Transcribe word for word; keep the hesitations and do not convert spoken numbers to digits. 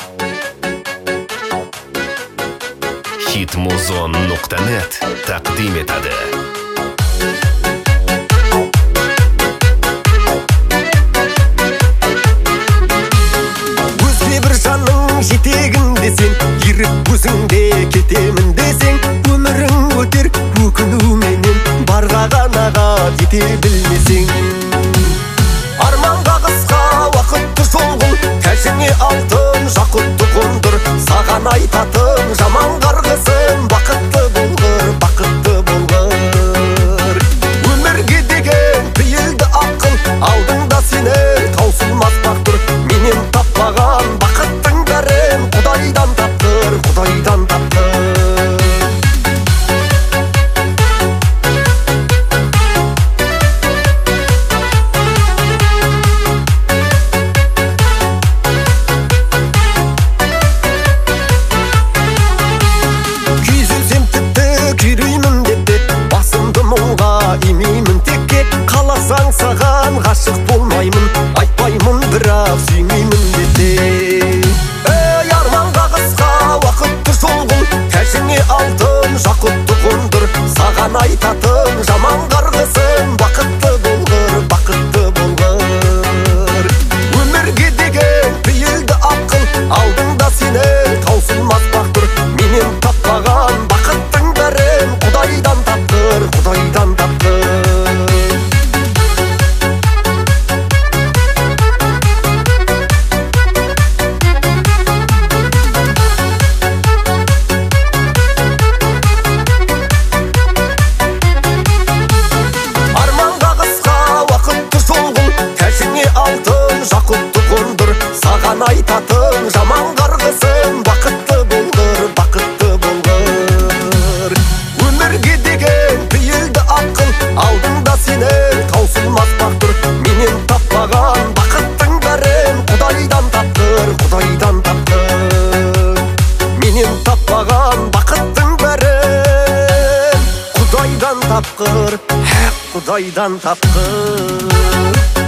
Hitmuzon nuqta net taqdim etadi. Өзге бір жанның жетегінде сен еріп өзіңде кетемін десең, өмірің өтер өкінуменен, барға ғанаға жете білмесең. Арманға қысқа уақытты жолғыл, тәжіңе алтын жақұтты қондыр. Саған айтатын жаман қарғысын, бақытты болғыр, бақытты болғыр. Өмірге деген пейілді ақыл, алдыңда сені таусылмас бақ тұр. Менен таппаған бақыттың бәрін Құдайдан таптыр, Құдайдан таптыр. Имеймін текке, қаласаң саған ғашық болмаймын, айтпаймын бірақ сүймеймін дете. Ей, арманға қысқа уақытты жолғыл, тәжіңе алтын жақұтты қондыр. Саған айтатын жаман қарғысын, бақытты болғыр, бақытты болғыр. Өмірге деген пейілді ақыл, алдыңда сені таусылмас бақ тұр. Менен таппаған бақыттың бәрін Құдайдан таптыр, Құдайдан таптыр. Арманға қысқа уақытты жолғыл, тәжіңе алтын жақұтты қондыр. Саған айтатын жаман қарғысын, бақытты болғыр, бақытты болғыр. Өмірге деген пейілді ақыл, алдыңда сені таусылмас бақ тұр. Менен таппаған бақыттың бәрін Құдайдан таптыр, Құдайдан таптыр. Менен таппаған бақыттың бәрін Құдайдан тапқыр, Құдайдан тапқыр.